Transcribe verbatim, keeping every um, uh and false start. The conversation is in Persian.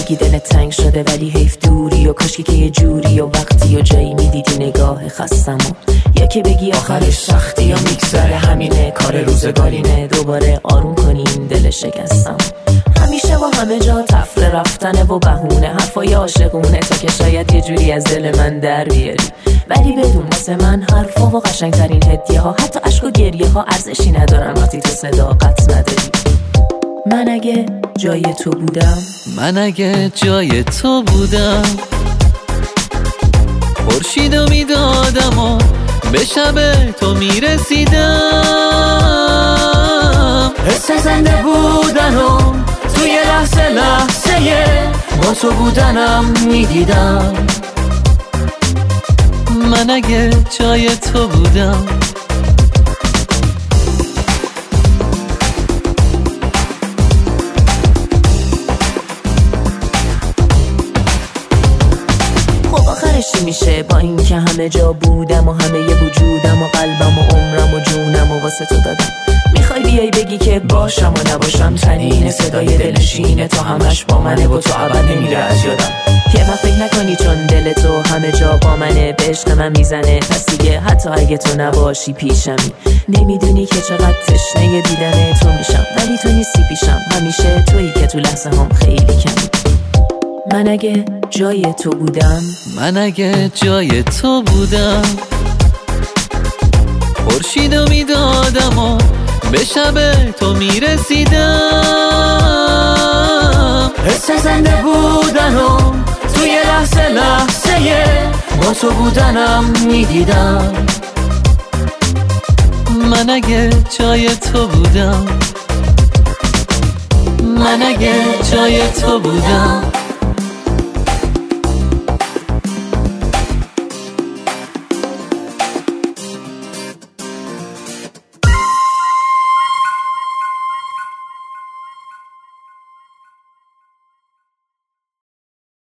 میگی دلت تنگ شده ولی حیف دوری و کاشکی که یه جوری و وقتی و جایی میدیدی نگاه خستم و یکی بگی آخرش سختی یا میگذره همینه کار روزگارینه دوباره آروم کنی این دل شکستم. همیشه و همه جا تفره رفتنه و بهونه حرفای عاشقونه تا که شاید یه جوری از دل من در بیاری، ولی بدون واسه من حرفا و قشنگترین هدیه ها حتی عشق و گریه ها ارزشی ندارن وقتی تو صداقت نداری. من اگه جای تو بودم من اگه جای تو بودم خورشیدو میدادم و به شب تو میرسیدم. حس زنده بودن و توی لحظه لحظه با تو بودنم میدیدم. من اگه جای تو بودم چی میشه با این که همه جا بودم و همه ی وجودم و قلبم و عمرم و جونم و واسه تو دادم. میخوای بیای بگی که باشم و نباشم تنین صدای دلشینه تا همش با منه و تو ابد نمیره از یادم. یه وقت فکر نکنی چون دل تو همه جا با منه به عشق من میزنه پس دیگه حتی اگه تو نباشی پیشمی. نمیدونی که چقدر تشنه دیدن تو میشم ولی تو نیستی پیشم، همیشه تویی که تو لحظه هم خیلی کمی. من اگه جای تو بودم من اگه جای تو بودم خورشیدو میدادم و به شب تو میرسیدم. حس زنده بودن و توی لحظه لحظه با تو بودنم میدیدم. من اگه جای تو بودم من اگه جای تو بودم